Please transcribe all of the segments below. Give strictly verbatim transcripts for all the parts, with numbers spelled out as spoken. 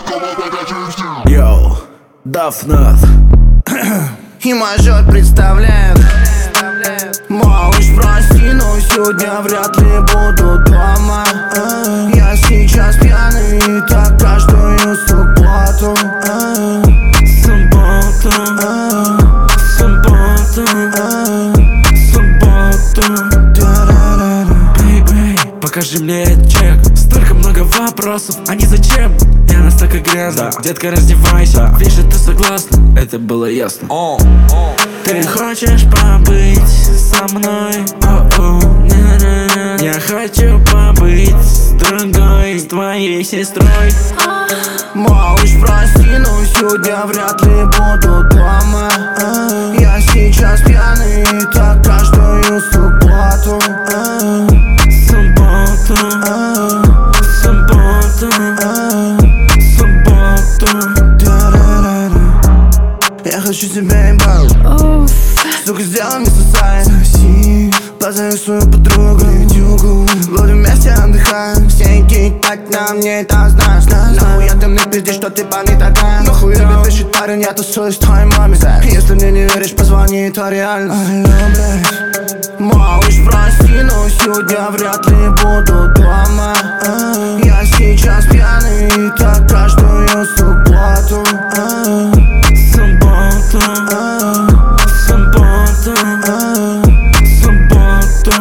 Йоу, Дафнат и мажор представляет. Малыш, прости, но сегодня вряд ли буду дома. Я сейчас пьяный, и так каждую субботу. Субботу, субботу, субботу. Бэй-бэй, покажи мне чек. Столько много вопросов, а не зачем? Я настолько грязно, да. Детка, раздевайся, да. Вижу, ты согласна, это было ясно. oh. Oh. Ты хочешь побыть со мной? Oh-oh. Не-не-не. Я хочу побыть с другой, с твоей сестрой. Малыш, прости, но сегодня вряд ли буду дома. Я сейчас пьяный, и так каждую субботу. Субботу, субботу, субботу. Я хочу тебя ебать. Сука, сделай мне сусай. Позови свою подругу, будем вместе отдыхаем. Все идти так на мне, это знаешь. Нахуй я там не пизди, что ты парни такая. Нахуй тебе пишет парень, я тусуюсь с твоей маме. Если мне не веришь, позвони, это реально. Малыш, прости, но сегодня вряд ли буду дома. Я сейчас пьяный, и так каждую субботу. Субботу, субботу, субботу.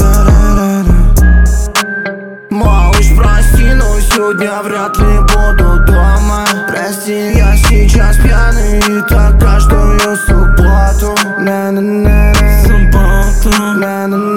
Малыш, прости, но сегодня вряд ли буду дома. Прости, я сейчас пьяный, и так каждую субботу. На-на-на-на. Субботу, На-на-на.